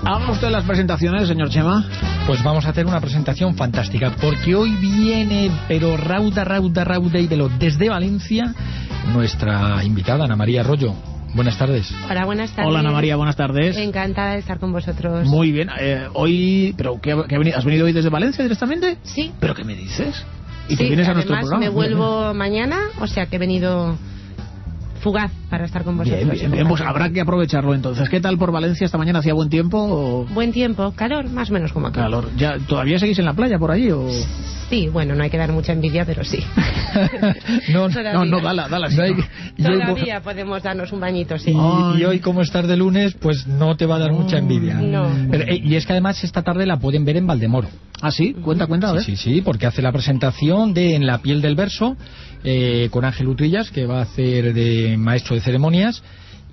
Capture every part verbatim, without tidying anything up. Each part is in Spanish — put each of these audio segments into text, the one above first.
Haga usted las presentaciones, señor Chema. Pues vamos a hacer una presentación fantástica, porque hoy viene, pero rauda, rauda, rauda y velo, desde Valencia, nuestra invitada, Ana María Arroyo. Buenas tardes. Hola, buenas tardes. Hola, Ana María, buenas tardes. Encantada de estar con vosotros. Muy bien. Eh, hoy, pero ¿qué, qué ha venido? ¿Has venido hoy desde Valencia directamente? Sí. ¿Pero qué me dices? ¿Y sí, te vienes a además nuestro programa? me vuelvo mañana, o sea que he venido fugaz para estar con vosotros. Bien, bien, bien, pues habrá que aprovecharlo entonces. ¿Qué tal por Valencia esta mañana? ¿Hacía buen tiempo? O... Buen tiempo, calor, más o menos como aquí. Calor. ¿Ya, ¿Todavía seguís en la playa por allí? O... Sí, bueno, no hay que dar mucha envidia, pero sí. no, no, no, dala, dala. Sí, no hay, no. Todavía hoy... podemos darnos un bañito, sí. Y, y hoy, como estás de lunes, pues no te va a dar mucha envidia. No. Pero, eh, y es que además esta tarde la pueden ver en Valdemoro. ¿Ah, sí? Cuenta, cuenta, a ver. Sí, sí, sí, porque hace la presentación de En la piel del verso, eh, con Ángel Utrillas, que va a hacer de maestro de ceremonias.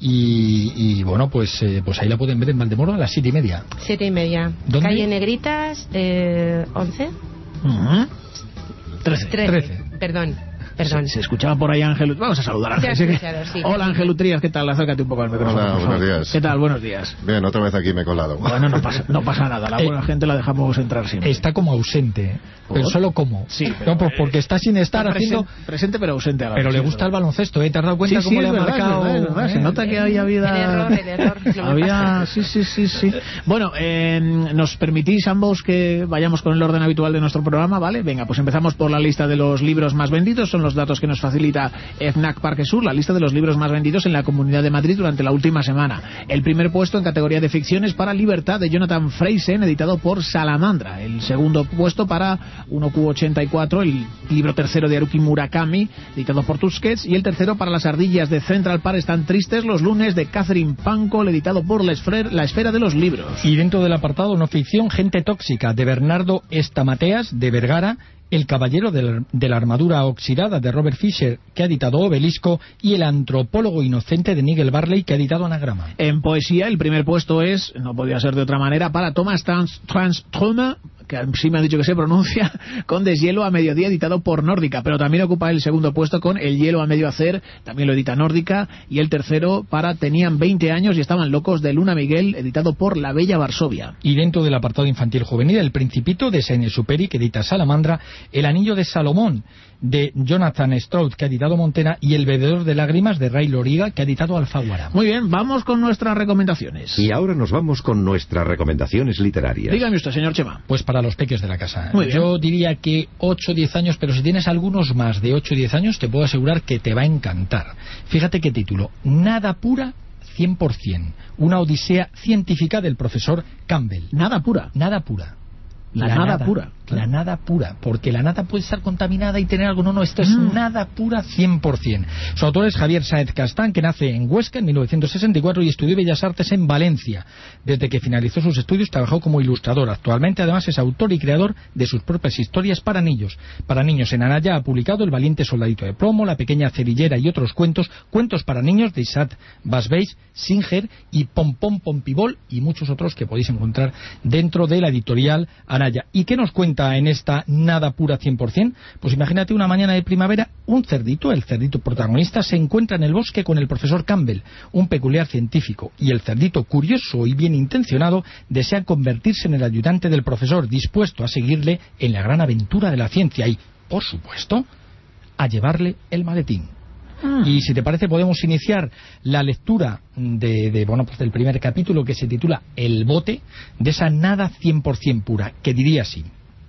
Y, y bueno, pues eh, pues ahí la pueden ver en Valdemoro a las siete y media. Siete y media. ¿Dónde? Calle Negritas, eh, once. Uh-huh. Trece. Trece. Perdón. Perdón. Se, se escuchaba por ahí Ángel. Vamos a saludar a Ángel. Se ha escuchado, sí. Hola, Ángel Utrías, ¿qué tal? Acércate un poco al micrófono. Hola, buenos días. ¿Qué tal? Buenos días. Bien, otra vez aquí me he colado. Bueno, no pasa, no pasa nada. La buena eh, gente la dejamos entrar siempre. Está como ausente. ¿Por? Pero solo como. Sí, pero, no, pues porque está sin estar está haciendo... Presente, presente pero ausente a la Pero vez, le gusta el baloncesto, ¿eh? ¿Te has dado cuenta sí, cómo sí, le ha verdad, marcado? Es verdad, es verdad. ¿Eh? Se nota que había vida... El error, el error. No había... Sí, sí, sí, sí. Bueno, eh, ¿nos permitís ambos que vayamos con el orden habitual de nuestro programa, vale? Venga, pues empezamos por la lista de los libros más vendidos. Son los datos que nos facilita FNAC Parque Sur, la lista de los libros más vendidos en la Comunidad de Madrid durante la última semana. El primer puesto en categoría de ficción es para Libertad, de Jonathan Franzen, editado por Salamandra. El segundo puesto para uno Q ochenta y cuatro, el libro tercero de Haruki Murakami, editado por Tusquets. Y el tercero para Las ardillas de Central Park Están tristes los lunes, de Catherine Pancol, editado por La Esfera, la Esfera de los Libros. Y dentro del apartado no ficción, Gente tóxica, de Bernardo Estamateas, de Vergara. El caballero de la, de la armadura oxidada, de Robert Fisher, que ha editado Obelisco, y El antropólogo inocente, de Nigel Barley, que ha editado Anagrama. En poesía, el primer puesto es, no podía ser de otra manera, para Thomas Tranströmer, que sí me han dicho que se pronuncia, con Deshielo a mediodía, editado por Nórdica, pero también ocupa el segundo puesto con El hielo a medio hacer, también lo edita Nórdica, y el tercero para Tenían veinte años y estaban locos, de Luna Miguel, editado por La Bella Varsovia. Y dentro del apartado infantil juvenil, El Principito, de Saint-Exupéry, que edita Salamandra, El anillo de Salomón, de Jonathan Stroud, que ha editado Montena, y El bebedor de lágrimas, de Ray Loriga, que ha editado Alfaguara. Muy bien, vamos con nuestras recomendaciones. Y ahora nos vamos con nuestras recomendaciones literarias. Dígame usted, señor Chema. Pues para los peques de la casa. Muy bien. Yo diría que ocho o diez años, pero si tienes algunos más de ocho o diez años, te puedo asegurar que te va a encantar. Fíjate qué título: Nada pura cien por cien. Una odisea científica del profesor Campbell. Nada pura. Nada pura. La, la nada, nada pura. La nada pura, porque la nada puede estar contaminada y tener algo. No, no, esto es mm. nada pura cien por cien. Su autor es Javier Sáez Castán, que nace en Huesca en mil novecientos sesenta y cuatro y estudió Bellas Artes en Valencia. Desde que finalizó sus estudios trabajó como ilustrador. Actualmente además es autor y creador de sus propias historias para niños. Para niños en Anaya ha publicado El valiente soldadito de plomo, La pequeña cerillera y otros cuentos, cuentos para niños de Isaac Basbeis, Singer y Pompón Pompibol y muchos otros que podéis encontrar dentro de la editorial Anaya. ¿Y qué nos cuenta en esta nada pura cien por cien? Pues imagínate una mañana de primavera, un cerdito, el cerdito protagonista, se encuentra en el bosque con el profesor Campbell, un peculiar científico, y el cerdito, curioso y bien intencionado, desea convertirse en el ayudante del profesor, dispuesto a seguirle en la gran aventura de la ciencia y, por supuesto, a llevarle el maletín. Ah. Y si te parece podemos iniciar la lectura de, de bueno pues del primer capítulo, que se titula El bote, de esa nada cien por cien pura, que diría así: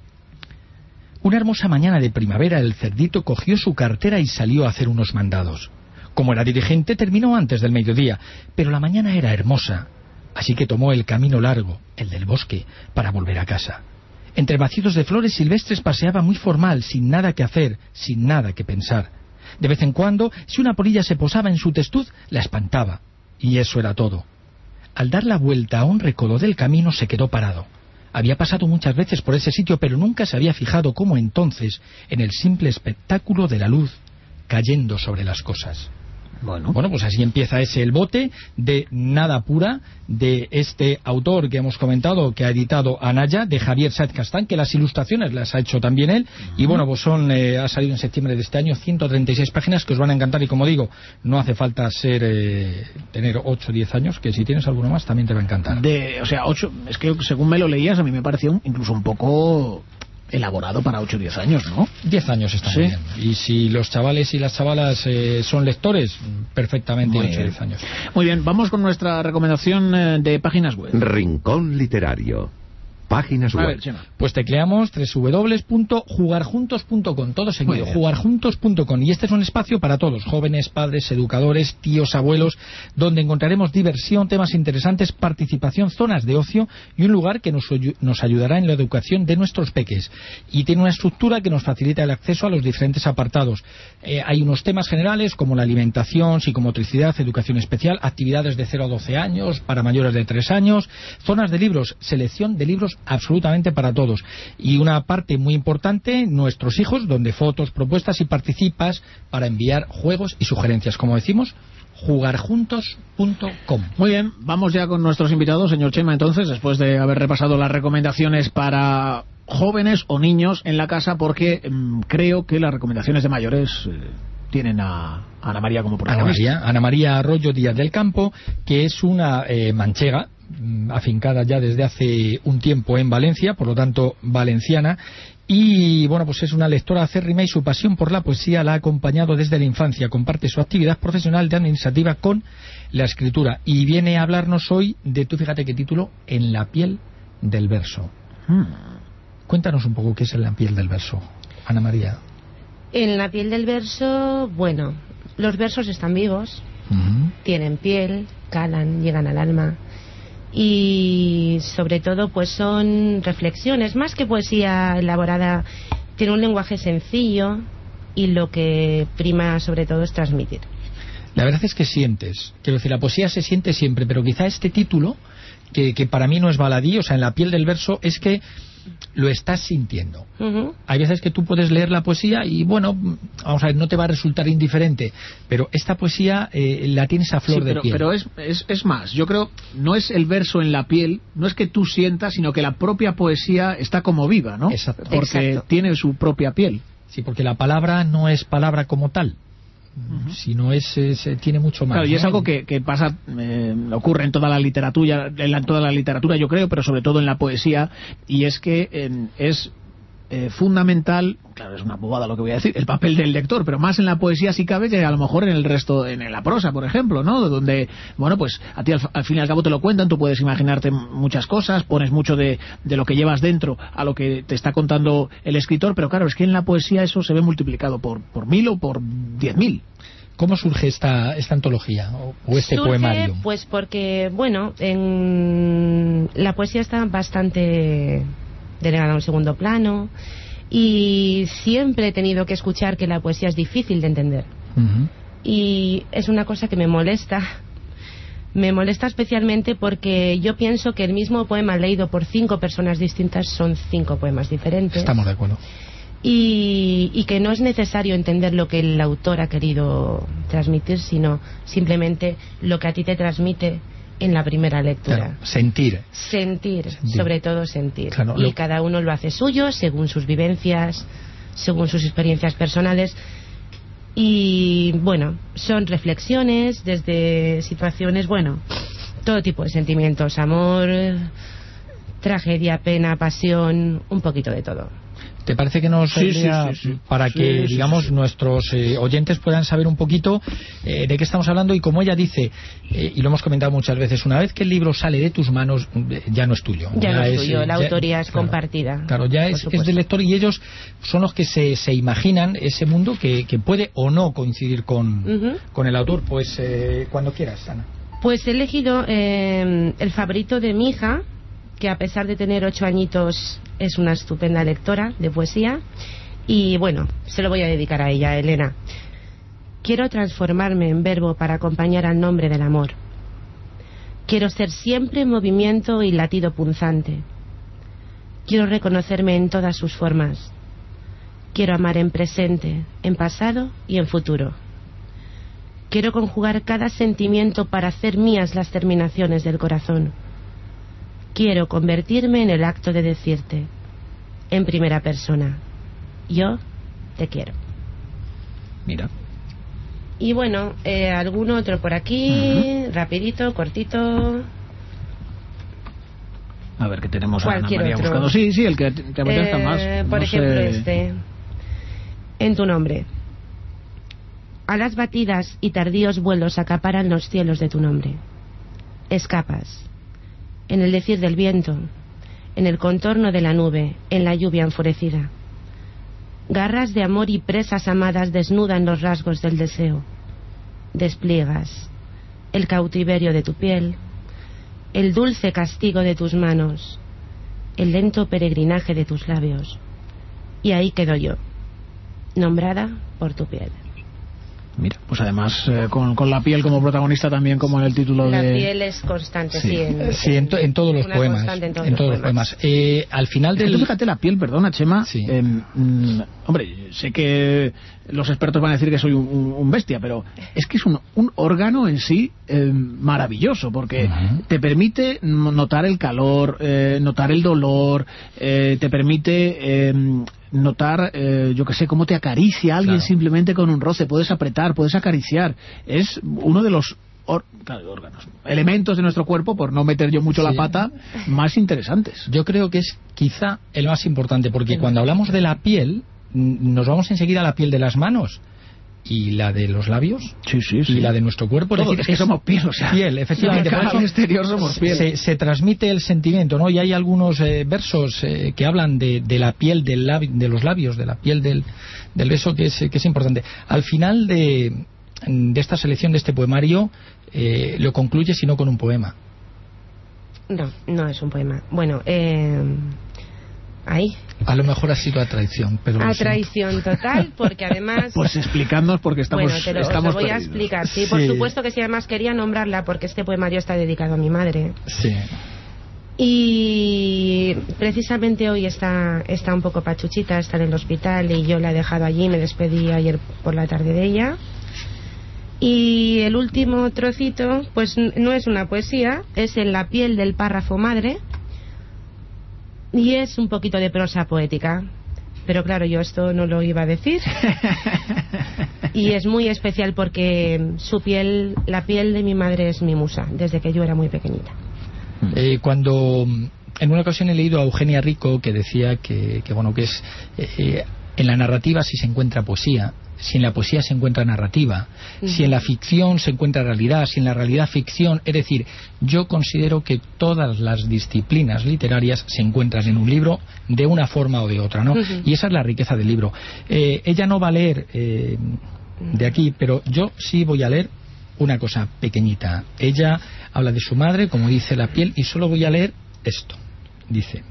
Una hermosa mañana de primavera el cerdito cogió su cartera y salió a hacer unos mandados. Como era dirigente terminó antes del mediodía, pero la mañana era hermosa, así que tomó el camino largo, el del bosque, para volver a casa. Entre macitos de flores silvestres paseaba muy formal, sin nada que hacer, sin nada que pensar. De vez en cuando, si una polilla se posaba en su testuz, la espantaba. Y eso era todo. Al dar la vuelta a un recodo del camino se quedó parado. Había pasado muchas veces por ese sitio, pero nunca se había fijado como entonces en el simple espectáculo de la luz cayendo sobre las cosas. Bueno. bueno, pues así empieza ese El bote de Nada Pura, de este autor que hemos comentado, que ha editado Anaya, de Javier Sáez Castán, que las ilustraciones las ha hecho también él. Uh-huh. Y bueno, pues son eh, ha salido en septiembre de este año, ciento treinta y seis páginas que os van a encantar. Y como digo, no hace falta ser eh, tener ocho o diez años, que si tienes alguno más también te va a encantar. De, o sea, ocho, es que según me lo leías, a mí me pareció un, incluso un poco elaborado para ocho o diez años, ¿no? diez años está ¿Sí? bien. Y si los chavales y las chavalas eh, son lectores, perfectamente ocho o diez años. Muy bien, vamos con nuestra recomendación eh, de páginas web. Rincón Literario. Páginas web. Ver, pues tecleamos doble u doble u doble u punto jugar juntos punto com, todo seguido, jugar juntos punto com. Y este es un espacio para todos, jóvenes, padres, educadores, tíos, abuelos, donde encontraremos diversión, temas interesantes, participación, zonas de ocio y un lugar que nos, nos ayudará en la educación de nuestros peques. Y tiene una estructura que nos facilita el acceso a los diferentes apartados. Eh, hay unos temas generales como la alimentación, psicomotricidad, educación especial, actividades de cero a doce años, para mayores de tres años, zonas de libros, selección de libros absolutamente para todos, y una parte muy importante, nuestros hijos, donde fotos, propuestas y participas para enviar juegos y sugerencias, como decimos, jugar juntos punto com. Muy bien, vamos ya con nuestros invitados, señor Chema. Entonces, después de haber repasado las recomendaciones para jóvenes o niños en la casa, porque mmm, creo que las recomendaciones de mayores eh, tienen a Ana María como protagonista. Ana María, Ana María Arroyo Díaz del Campo, que es una eh, manchega afincada ya desde hace un tiempo en Valencia, por lo tanto valenciana, y bueno, pues es una lectora acérrima y su pasión por la poesía la ha acompañado desde la infancia. Comparte su actividad profesional de administrativa con la escritura y viene a hablarnos hoy de, tú fíjate qué título, En la piel del verso. Hmm. Cuéntanos un poco qué es En la piel del verso, Ana María. En la piel del verso, bueno, los versos están vivos, uh-huh. tienen piel, calan, llegan al alma. Y sobre todo pues son reflexiones, más que poesía elaborada, tiene un lenguaje sencillo y lo que prima sobre todo es transmitir. La verdad es que sientes, quiero decir, la poesía se siente siempre, pero quizá este título, que, que para mí no es baladí, o sea, En la piel del verso, es que lo estás sintiendo. Uh-huh. Hay veces que tú puedes leer la poesía y bueno, vamos a ver, no te va a resultar indiferente, pero esta poesía eh, la tienes a flor sí, pero, de piel. Pero es, es, es más, yo creo, no es el verso en la piel, no es que tú sientas, sino que la propia poesía está como viva, ¿no? Exacto. Porque Exacto. tiene su propia piel. Sí, porque la palabra no es palabra como tal. Uh-huh. Si no es, es, tiene mucho más. Claro, y ¿no? es algo que, que pasa, eh, ocurre en toda la literatura, en, la, en toda la literatura, yo creo, pero sobre todo en la poesía, y es que eh, es eh, fundamental, claro, es una bobada lo que voy a decir, el papel del lector, pero más en la poesía si cabe que a lo mejor en el resto, en, en la prosa, por ejemplo, ¿no? Donde, bueno, pues a ti al, al fin y al cabo te lo cuentan, tú puedes imaginarte muchas cosas, pones mucho de, de lo que llevas dentro a lo que te está contando el escritor, pero claro, es que en la poesía eso se ve multiplicado por, por mil o por diez mil. ¿Cómo surge esta, esta antología o, o este surge, poemario? Pues porque, bueno, en la poesía está bastante delegada a un segundo plano y siempre he tenido que escuchar que la poesía es difícil de entender. Uh-huh. Y es una cosa que me molesta. Me molesta especialmente porque yo pienso que el mismo poema leído por cinco personas distintas son cinco poemas diferentes. Estamos de acuerdo. Y, y que no es necesario entender lo que el autor ha querido transmitir, sino simplemente lo que a ti te transmite en la primera lectura. Claro, sentir. sentir. Sentir, sentir. sobre todo sentir. Claro, y lo... cada uno lo hace suyo, según sus vivencias, según sus experiencias personales. Y bueno, son reflexiones desde situaciones, bueno, todo tipo de sentimientos, amor, tragedia, pena, pasión, un poquito de todo. ¿Te parece que nos sí, idea sí, sí, sí. para sí, que, sí, digamos, sí, sí. nuestros eh, oyentes puedan saber un poquito eh, de qué estamos hablando? Y como ella dice, eh, y lo hemos comentado muchas veces, una vez que el libro sale de tus manos, eh, ya no es tuyo. Ya, ya no es, es tuyo, la ya, autoría es claro, compartida. Claro, ya es, es del lector y ellos son los que se, se imaginan ese mundo que, que puede o no coincidir con, uh-huh. con el autor. Pues eh, cuando quieras, Ana. Pues he elegido eh, el favorito de mi hija, que a pesar de tener ocho añitos es una estupenda lectora de poesía, y bueno, se lo voy a dedicar a ella, Elena. Quiero transformarme en verbo para acompañar al nombre del amor. Quiero ser siempre movimiento y latido punzante. Quiero reconocerme en todas sus formas. Quiero amar en presente, en pasado y en futuro. Quiero conjugar cada sentimiento para hacer mías las terminaciones del corazón. Quiero convertirme en el acto de decirte, en primera persona, yo te quiero. Mira. Y bueno, eh, algún otro por aquí, uh-huh. rapidito, cortito. A ver, ¿qué tenemos a Ana María otro. buscando? Sí, sí, el que te apetezca eh, más. Por no ejemplo, sé... este. En tu nombre. Alas batidas y tardíos vuelos acaparan los cielos de tu nombre. Escapas. En el decir del viento, en el contorno de la nube, en la lluvia enfurecida. Garras de amor y presas amadas desnudan los rasgos del deseo. Despliegas el cautiverio de tu piel, el dulce castigo de tus manos, el lento peregrinaje de tus labios. Y ahí quedo yo, nombrada por tu piel. Mira, pues además eh, con, con la piel como protagonista también, como en el título la de... La piel es constante, sí. Sí, en, sí, en, to, en todos los poemas. En todos, en todos los poemas. poemas. Eh, al final del... Es que tú fíjate la piel, perdona, Chema. Sí. Eh, mm, hombre, sé que los expertos van a decir que soy un, un, un bestia, pero es que es un, un órgano en sí eh, maravilloso, porque uh-huh. te permite notar el calor, eh, notar el dolor, eh, te permite... Eh, notar, eh, yo que sé, cómo te acaricia alguien claro. simplemente con un roce, puedes apretar, puedes acariciar, es uno de los or, claro, órganos, elementos de nuestro cuerpo, por no meter yo mucho sí. la pata, más interesantes. Yo creo que es quizá el más importante, porque cuando hablamos de la piel, nos vamos enseguida a la piel de las manos, y la de los labios, sí, sí, sí. y la de nuestro cuerpo. Todo, es decir, es que somos piel, o sea, piel, efectivamente. Por eso al exterior somos piel. Se, se transmite el sentimiento, ¿no? Y hay algunos eh, versos eh, que hablan de, de la piel del labi, de los labios, de la piel del, del beso, que es, que es importante. Al final de, de esta selección, de este poemario, eh, lo concluye, si no con un poema. No, no es un poema. Bueno, eh... ahí. A lo mejor ha sido a traición, pero a traición total, porque además... Pues explicadnos, porque estamos Bueno, te lo, estamos te lo voy perdidos. a explicar, sí, sí, por supuesto que sí, además quería nombrarla, porque este poemario está dedicado a mi madre. Sí. Y precisamente hoy está, está un poco pachuchita, está en el hospital, y yo la he dejado allí, me despedí ayer por la tarde de ella. Y el último trocito, pues no es una poesía, es en la piel del párrafo madre, y es un poquito de prosa poética, pero claro, yo esto no lo iba a decir. Y es muy especial porque su piel, la piel de mi madre es mi musa, desde que yo era muy pequeñita. Eh, cuando en una ocasión he leído a Eugenia Rico, que decía que, que bueno, que es eh, en la narrativa si se encuentra poesía, si en la poesía se encuentra narrativa, uh-huh. si en la ficción se encuentra realidad, si en la realidad ficción, es decir, yo considero que todas las disciplinas literarias se encuentran en un libro de una forma o de otra, ¿no? Uh-huh. Y esa es la riqueza del libro. Eh, ella no va a leer eh, de aquí, pero yo sí voy a leer una cosa pequeñita. Ella habla de su madre, como dice la piel, y solo voy a leer esto. Dice: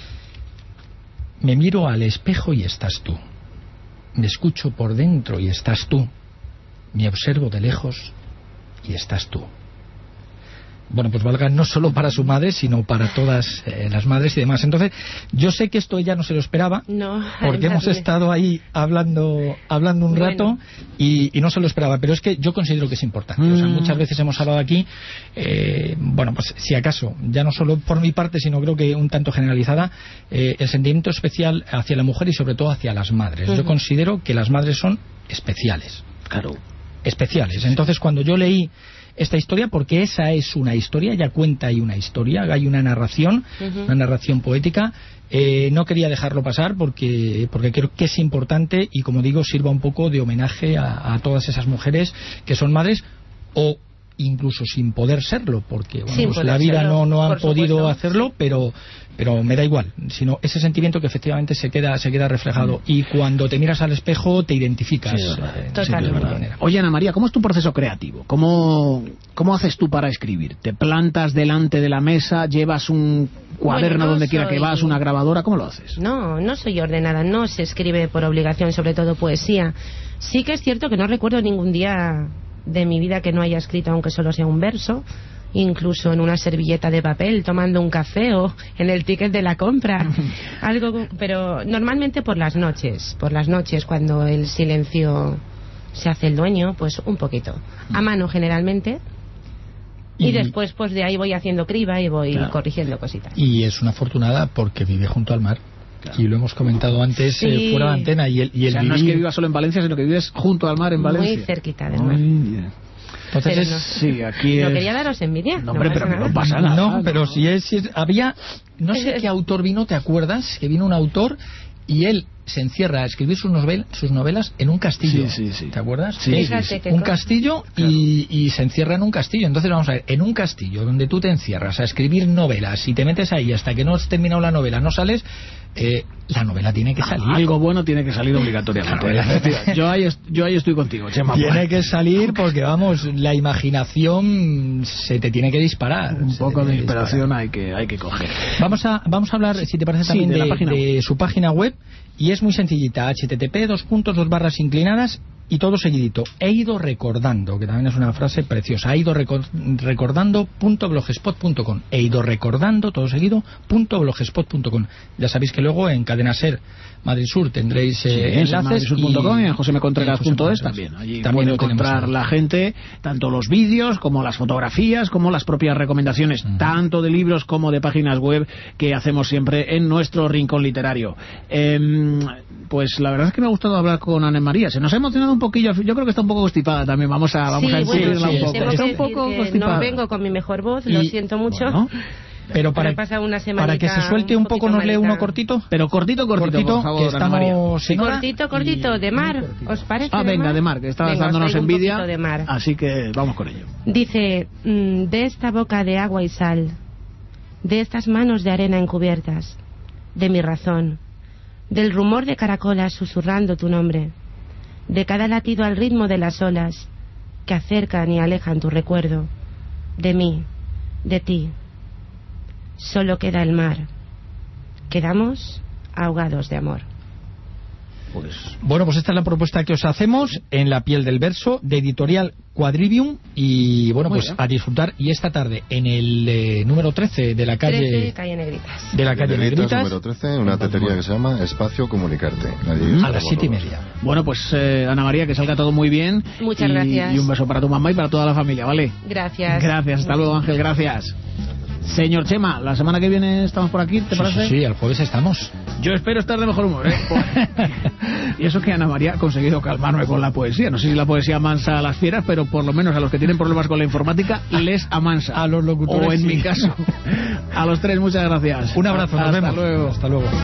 me miro al espejo y estás tú. Me escucho por dentro y estás tú. Me observo de lejos y estás tú. Bueno, pues valga no solo para su madre, sino para todas eh, las madres y demás. Entonces, yo sé que esto ella no se lo esperaba, no, porque hemos estado ahí hablando hablando un bueno. rato y, y no se lo esperaba, pero es que yo considero que es importante. Mm. O sea, muchas veces hemos hablado aquí, eh, bueno, pues si acaso, ya no solo por mi parte, sino creo que un tanto generalizada, eh, el sentimiento especial hacia la mujer y sobre todo hacia las madres. Uh-huh. Yo considero que las madres son especiales. Claro. Especiales. Entonces, cuando yo leí esta historia, porque esa es una historia, ella cuenta ahí una historia, hay una narración, uh-huh. una narración poética, eh, no quería dejarlo pasar porque porque creo que es importante y, como digo, sirva un poco de homenaje a, a todas esas mujeres que son madres o incluso sin poder serlo, porque bueno, pues la vida no, no han podido supuesto. hacerlo, pero pero me da igual, sino ese sentimiento que efectivamente se queda se queda reflejado, mm. y cuando te miras al espejo te identificas. Sí, eh, totalmente. Oye, Ana María, ¿cómo es tu proceso creativo? ¿Cómo, ¿Cómo haces tú para escribir? ¿Te plantas delante de la mesa, llevas un cuaderno bueno, no donde soy... quiera que vas, una grabadora? ¿Cómo lo haces? No, no soy ordenada, no se escribe por obligación, sobre todo poesía. Sí que es cierto que no recuerdo ningún día de mi vida que no haya escrito, aunque solo sea un verso, incluso en una servilleta de papel, tomando un café o en el ticket de la compra, algo, pero normalmente por las noches, por las noches cuando el silencio se hace el dueño, pues un poquito. A mano generalmente. Y, y después pues de ahí voy haciendo criba y voy claro. corrigiendo cositas. Y es una afortunada porque vive junto al mar. Claro. Y lo hemos comentado antes sí. eh, fuera de antena. Y el, y el o sea, vivir... no es que vivas solo en Valencia, sino que vives junto al mar en Valencia. Muy cerquita del mar. Entonces es, no, sí, aquí no es... quería daros envidia. No, hombre, no pero nada. no pasa nada. No, no, pero si es, si es... Había... No sé es, qué autor vino, ¿te acuerdas? Que vino un autor y él se encierra a escribir sus, novel, sus novelas en un castillo. Sí, sí, sí. ¿Te acuerdas? Sí, sí, sí, sí. Un castillo claro. y, y se encierra en un castillo. Entonces vamos a ver, en un castillo donde tú te encierras a escribir novelas y te metes ahí hasta que no has terminado la novela, no sales, eh, la novela tiene que salir. Algo bueno tiene que salir obligatoriamente. yo, ahí, yo ahí estoy contigo, Chema. Tiene que salir porque, vamos, la imaginación se te tiene que disparar. Un poco de inspiración hay que, hay que coger. Vamos a, vamos a hablar, si te parece, también sí, de, de, la página de su página web. Y es muy sencillita, http dos puntos dos barras inclinadas y todo seguidito. He ido recordando, que también es una frase preciosa. He ido recor- recordando punto blogspot punto com. He ido recordando, todo seguido, punto blogspot punto com. Ya sabéis que luego en Cadena Ser Madrid Sur tendréis eh, sí, enlaces. En madridsur punto com y en josemecontreras punto es también. Allí también puede encontrar la gente tanto los vídeos como las fotografías, como las propias recomendaciones, uh-huh. tanto de libros como de páginas web que hacemos siempre en nuestro rincón literario. Eh, pues la verdad es que me ha gustado hablar con Ana María. Se nos ha emocionado un poquillo. Yo creo que está un poco constipada también. Vamos a, vamos sí, a enseñarla bueno, un poco. Está un poco constipada. No vengo con mi mejor voz, lo y, siento mucho. Bueno, pero para, una para que se suelte un, un poco, nos lee uno cortito. Pero cortito, cortito, cortito por favor, que estamos sí, cortito, cortito, de mar. ¿Os parece? Ah, venga, de mar, que estabas dándonos envidia. De mar. Así que vamos con ello. Dice, mmm, de esta boca de agua y sal, de estas manos de arena encubiertas, de mi razón, del rumor de caracolas susurrando tu nombre, de cada latido al ritmo de las olas que acercan y alejan tu recuerdo, de mí, de ti. Solo queda el mar. Quedamos ahogados de amor. Pues, bueno, pues esta es la propuesta que os hacemos en La piel del verso, de Editorial Quadrivium. Y bueno, Muy pues bien. A disfrutar. Y esta tarde en el eh, número trece de la calle, trece, calle Negritas. De la calle Negritas, Negritas. número trece, una tetería que se llama Espacio Comunicarte. A las siete y media. Bueno, pues eh, Ana María, que salga todo muy bien. Muchas y, gracias. Y un beso para tu mamá y para toda la familia, ¿vale? Gracias. Gracias, hasta luego, Ángel, gracias. Señor Chema, la semana que viene estamos por aquí, ¿te sí, parece? Sí, sí, el jueves estamos. Yo espero estar de mejor humor, ¿eh? Y eso que Ana María ha conseguido calmarme con la poesía. No sé si la poesía amansa a las fieras, pero por lo menos a los que tienen problemas con la informática les amansa. A los locutores, o en sí. mi caso, a los tres, muchas gracias. Un abrazo, nos Hasta vemos. Luego. Hasta luego.